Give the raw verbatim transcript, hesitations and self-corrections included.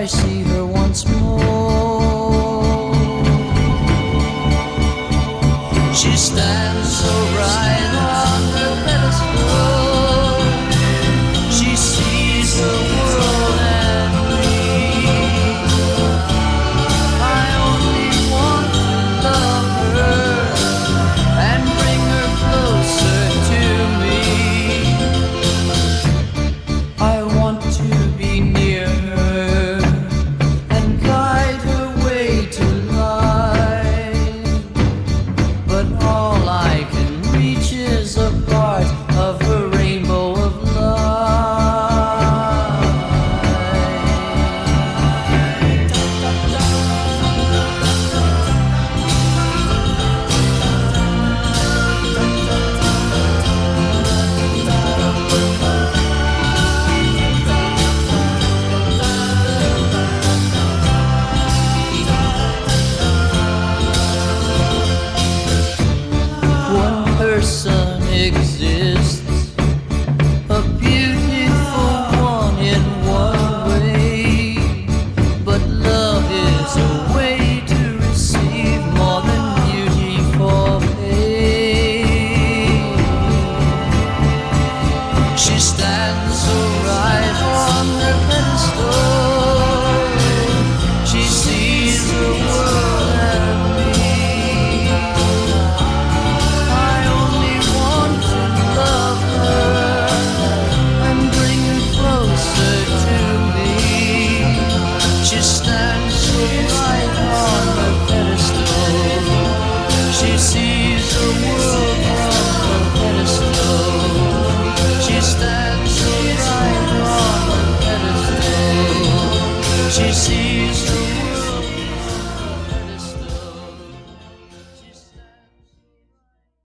I see her once more. She stands so right on her pedestal. She sees the world and me. I only want to love her and bring her closer to me. I want to be near her and guide her way to life, but all I can reach is a part of her rainbow of person exists, a beautiful one in one way, but love is a way to receive more than beauty for pay. She stands so right on her pedestal. She sees the world and me. She stands so right on the pedestal. She sees the world from the pedestal. She stands so right on the pedestal. She sees the